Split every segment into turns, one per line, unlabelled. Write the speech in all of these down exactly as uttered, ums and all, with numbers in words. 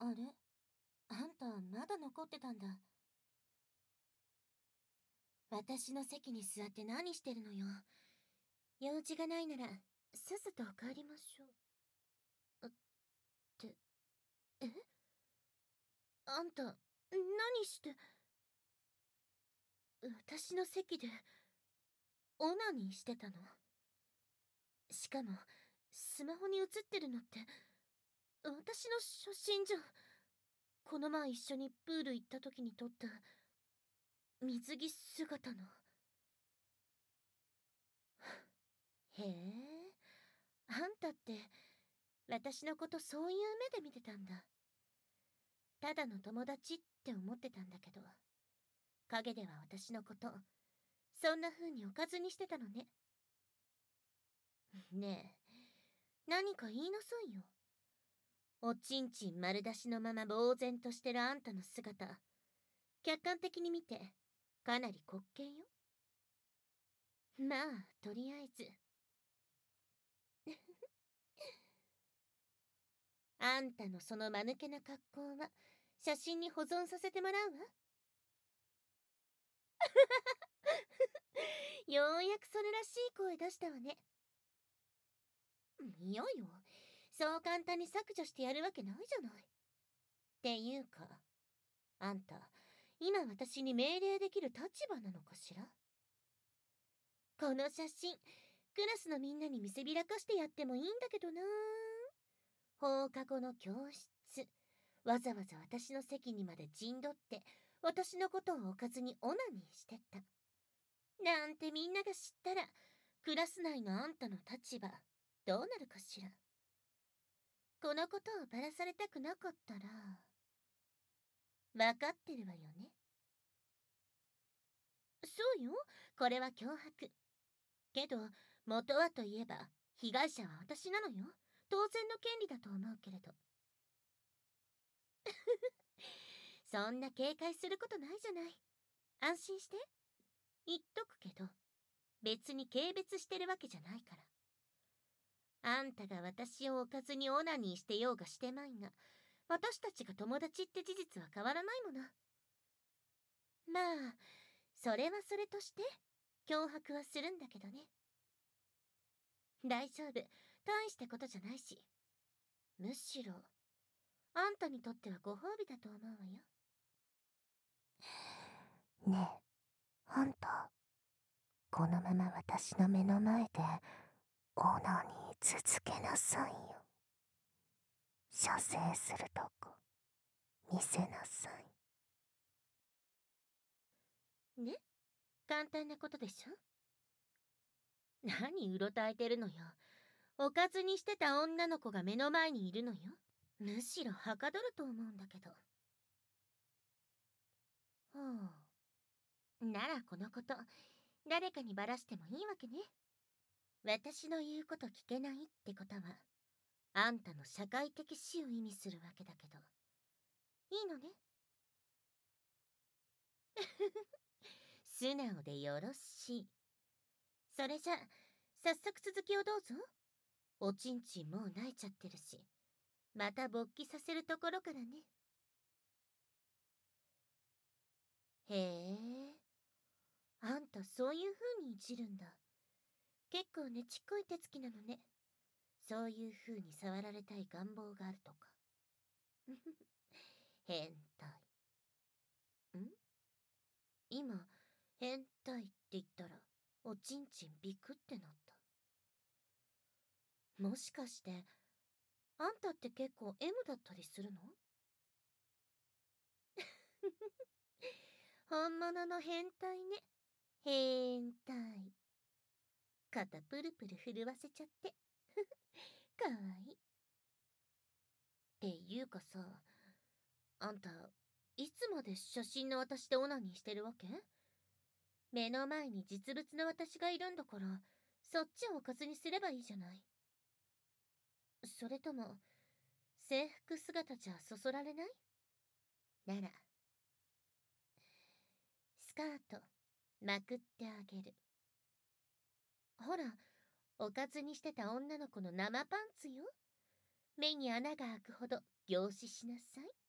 あれ、あんたまだ残ってたんだ。私の席に座って何してるのよ。用事がないなら、さっさと帰りましょう。って、えあんた、何して、私の席で、オナニーしてたの？しかも、スマホに映ってるのって、私の写真じゃん。この前一緒にプール行った時に撮った、水着姿の。へえ、あんたって、私のことそういう目で見てたんだ。ただの友達って思ってたんだけど、陰では私のこと、そんな風におかずにしてたのね。ねえ、何か言いなさいよ。おちんちん丸出しのまま呆然としてるあんたの姿、客観的に見て、かなり滑稽よ。まあ、とりあえず。あんたのその間抜けな格好は、写真に保存させてもらうわ。ようやくそれらしい声出したわね。いやよ、そう簡単に削除してやるわけないじゃない。っていうか、あんた、今私に命令できる立場なのかしら？この写真、クラスのみんなに見せびらかしてやってもいいんだけどな。放課後の教室、わざわざ私の席にまで陣取って、私のことをおかずにオナニーしてた。なんてみんなが知ったら、クラス内のあんたの立場、どうなるかしら。このことをばらされたくなかったら、わかってるわよね。そうよ、これは脅迫。けど、元はといえば、被害者は私なのよ。当然の権利だと思うけれど。そんな警戒することないじゃない。安心して。言っとくけど、別に軽蔑してるわけじゃないから。あんたが私をおかずにオナニーしてようがしてまいが、私たちが友達って事実は変わらないもの。まあ、それはそれとして、脅迫はするんだけどね。大丈夫、大したことじゃないし。むしろ、あんたにとってはご褒美だと思うわよ。
ねえ、あんた、このまま私の目の前で、オナニー続けなさいよ。射精するとこ、見せなさい。
ね、簡単なことでしょ？何うろたえてるのよ。おかずにしてた女の子が目の前にいるのよ。むしろはかどると思うんだけど。ほう。ならこのこと、誰かにばらしてもいいわけね。私の言うこと聞けないってことは、あんたの社会的死を意味するわけだけど。いいのね？素直でよろしい。それじゃ、早速続きをどうぞ。おちんちんもう泣いちゃってるし、また勃起させるところからね。へえ、あんたそういう風にいじるんだ。結構ねちっこい手つきなのね。そういう風に触られたい願望があるとか。変態。ん？今、変態って言ったら、おちんちんビクってなった。もしかして、あんたって結構 エム だったりするの？本物の変態ね。変態。肩プルプル震わせちゃって。かわいい。っていうかさ、あんた、いつまで写真の私でオナニーしてるわけ？目の前に実物の私がいるんだから、そっちをおかずにすればいいじゃない。それとも、制服姿じゃそそられない？なら、スカート、まくってあげる。ほら、おかずにしてた女の子の生パンツよ。目に穴が開くほど凝視しなさい。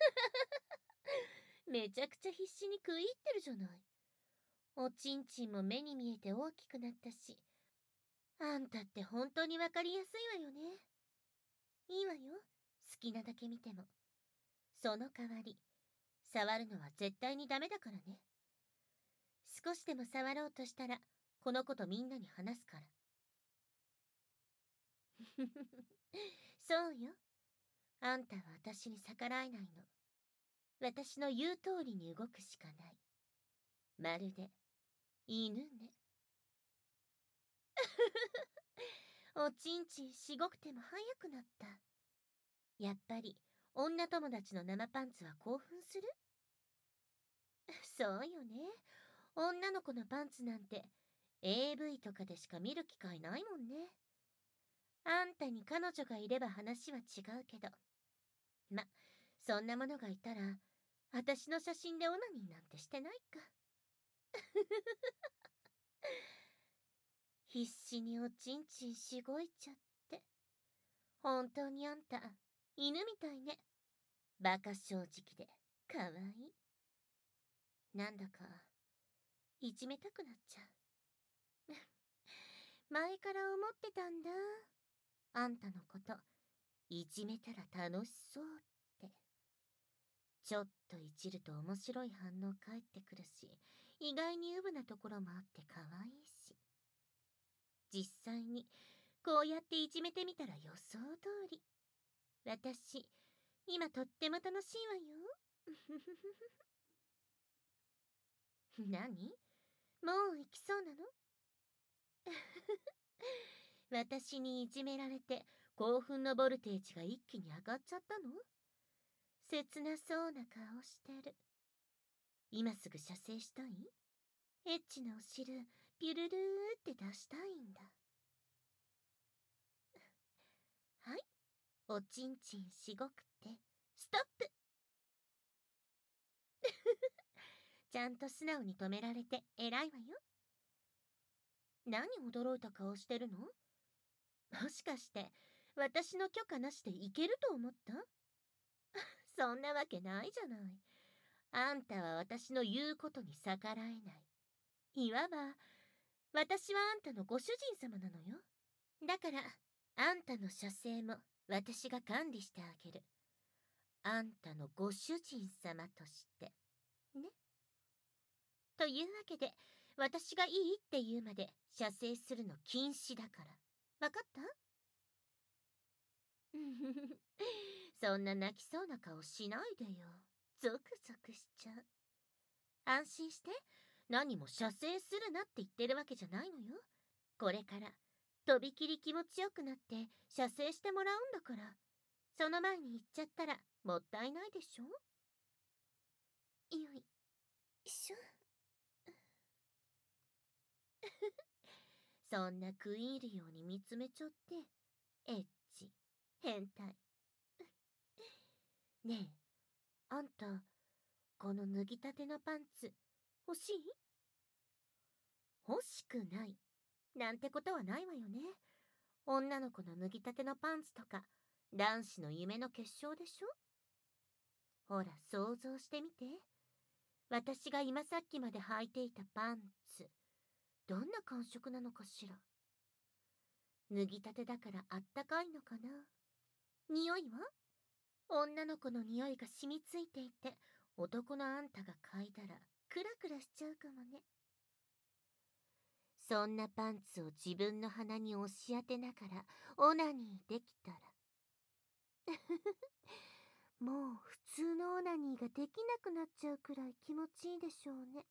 めちゃくちゃ必死に食い入ってるじゃない。おちんちんも目に見えて大きくなったし、あんたって本当にわかりやすいわよね。いいわよ、好きなだけ見ても。その代わり、触るのは絶対にダメだからね。少しでも触ろうとしたら、このことみんなに話すから。そうよ。あんたは私に逆らえないの。私の言う通りに動くしかない。まるで、犬ね。おちんちんしごくても早くなった。やっぱり、女友達の生パンツは興奮する？そうよね。女の子のパンツなんて エーブイ とかでしか見る機会ないもんね。あんたに彼女がいれば話は違うけど。ま、そんなものがいたら、私の写真でオナニーなんてしてないか。必死におちんちんしごいちゃって。本当にあんた、犬みたいね。バカ正直で、かわいい。なんだか、いじめたくなっちゃう。前から思ってたんだ。あんたのこと、いじめたら楽しそうって。ちょっといじると面白い反応返ってくるし、意外にウブなところもあって可愛いし。実際に、こうやっていじめてみたら予想通り。私、今とっても楽しいわよ。何？もう行きそうなの？私にいじめられて興奮のボルテージが一気に上がっちゃったの？切なそうな顔してる。今すぐ射精したい？エッチなお汁ピュルルーって出したいんだ。はい、おちんちんしごくってストップ。ちゃんと素直に止められて偉いわよ。何驚いた顔してるの？もしかして私の許可なしでいけると思った？そんなわけないじゃない。あんたは私の言うことに逆らえない。いわば、私はあんたのご主人様なのよ。だから、あんたの射精も私が管理してあげる。あんたのご主人様として。ね。というわけで、私がいいって言うまで射精するの禁止だから。わかった？そんな泣きそうな顔しないでよ。ゾクゾクしちゃう。安心して、何も射精するなって言ってるわけじゃないのよ。これから、とびきり気持ちよくなって射精してもらうんだから。その前に言っちゃったらもったいないでしょ？よいしょ。そんな食い入るように見つめちゃって、エッチ、変態。ねえ、あんた、この脱ぎたてのパンツ、欲しい？欲しくない。なんてことはないわよね。女の子の脱ぎたてのパンツとか、男子の夢の結晶でしょ？ほら、想像してみて。私が今さっきまで履いていたパンツ、どんな感触なのかしら。脱ぎたてだからあったかいのかな。匂いは？女の子の匂いが染みついていて、男のあんたが嗅いだらクラクラしちゃうかもね。そんなパンツを自分の鼻に押し当てながらオナニーできたらもう普通のオナニーができなくなっちゃうくらい気持ちいいでしょうね。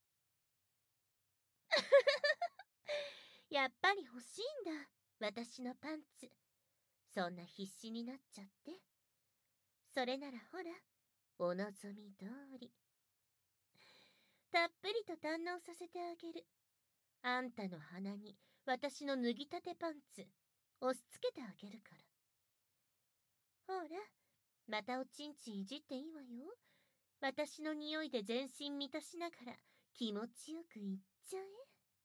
やっぱり欲しいんだ、私のパンツ。そんな必死になっちゃって。それならほら、お望み通り。たっぷりと堪能させてあげる。あんたの鼻に私の脱ぎたてパンツ、押し付けてあげるから。ほら、またおちんちんいじっていいわよ。私の匂いで全身満たしながら気持ちよくいっちゃえ。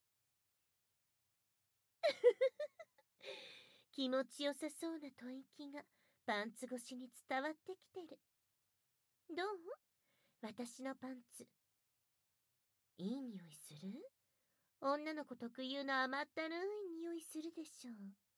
気持ちよさそうな吐息がパンツ越しに伝わってきてる。 どう？私のパンツ。いい匂いする？女の子特有の甘ったるい匂いするでしょう。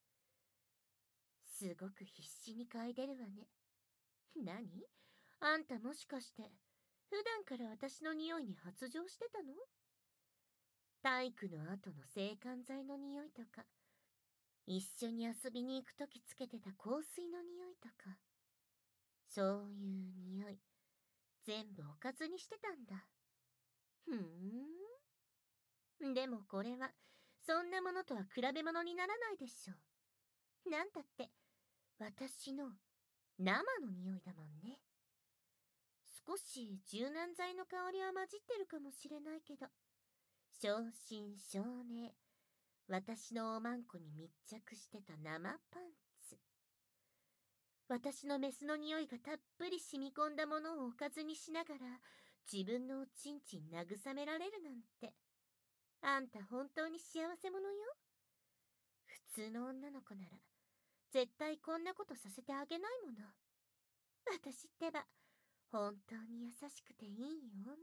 すごく必死に嗅いでるわね。何？あんたもしかして、普段から私の匂いに発情してたの？体育の後の制汗剤の匂いとか、一緒に遊びに行くときつけてた香水の匂いとか、そういう匂い、全部おかずにしてたんだ。ふーん。でもこれは、そんなものとは比べ物にならないでしょう。なんたって、私の生の匂いだもんね。少し柔軟剤の香りは混じってるかもしれないけど、正真正銘、私のおまんこに密着してた生パンツ。私のメスの匂いがたっぷり染み込んだものをおかずにしながら、自分のおちんちん慰められるなんて。あんた本当に幸せ者よ。普通の女の子なら、絶対こんなことさせてあげないもの。私ってば、本当に優しくていい女。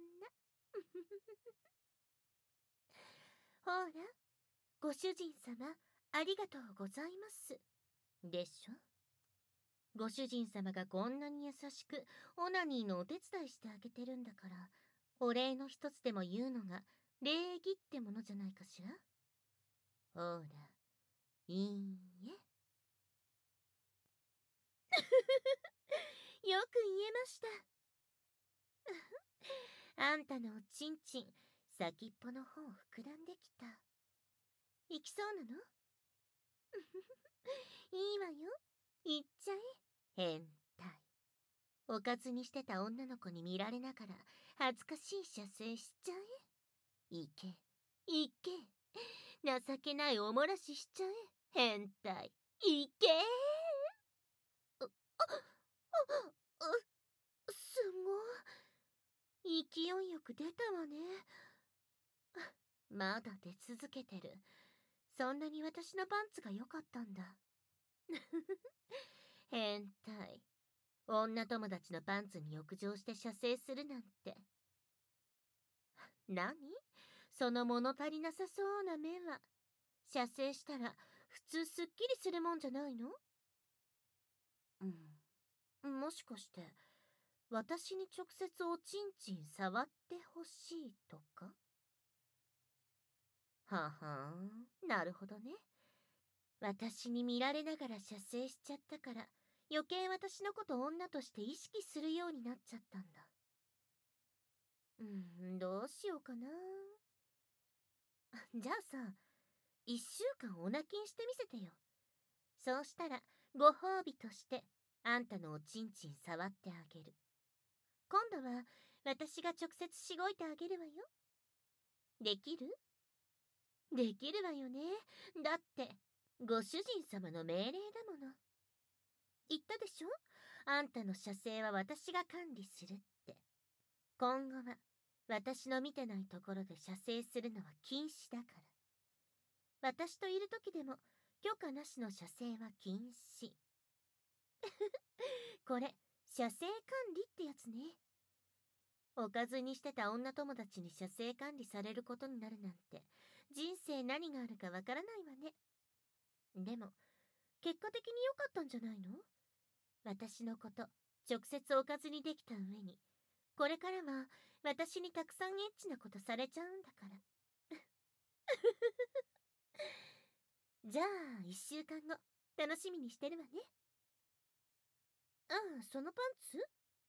ほら、ご主人様、ありがとうございます。でしょ？ご主人様がこんなに優しくオナニーのお手伝いしてあげてるんだから、お礼の一つでも言うのが礼儀ってものじゃないかしら。ほら、いいえ。よく言えました。あんたのおちんちん、先っぽの方膨らんできた。行きそうなの？いいわよ。行っちゃえ。変態。おかずにしてた女の子に見られながら恥ずかしい射精しちゃえ。行け、行け。情けないおもらししちゃえ。変態。行けー。う、あ、あ、う、すごい。勢いよく出たわね。まだ出続けてる。そんなに私のパンツが良かったんだ。変態。女友達のパンツに浴場して射精するなんて。何？その物足りなさそうな目は。射精したら普通すっきりするもんじゃないの？うん。もしかして、私に直接おちんちん触ってほしいとか？ははーん、なるほどね。私に見られながら射精しちゃったから、余計私のこと女として意識するようになっちゃったんだ。うん、どうしようかな。じゃあさ、一週間オナキンしてみせてよ。そうしたら、ご褒美として、あんたのおちんちん触ってあげる。今度は、私が直接しごいてあげるわよ。できる？できるわよね。だって、ご主人様の命令だもの。言ったでしょ？あんたの射精は私が管理するって。今後は、私の見てないところで射精するのは禁止だから。私といる時でも、許可なしの射精は禁止。これ、射精管理ってやつね。おかずにしてた女友達に射精管理されることになるなんて、人生何があるかわからないわね。でも、結果的に良かったんじゃないの？私のこと、直接おかずにできた上に、これからは私にたくさんエッチなことされちゃうんだから。じゃあ、一週間後、楽しみにしてるわね。ああ、そのパンツ？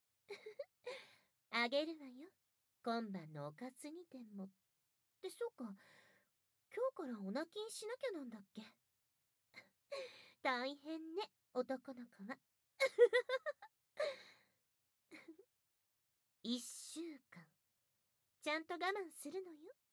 あげるわよ。今晩のおかずにでも。ってそうか、今日からオナキンしなきゃなんだっけ。大変ね、男の子は。一週間。ちゃんと我慢するのよ。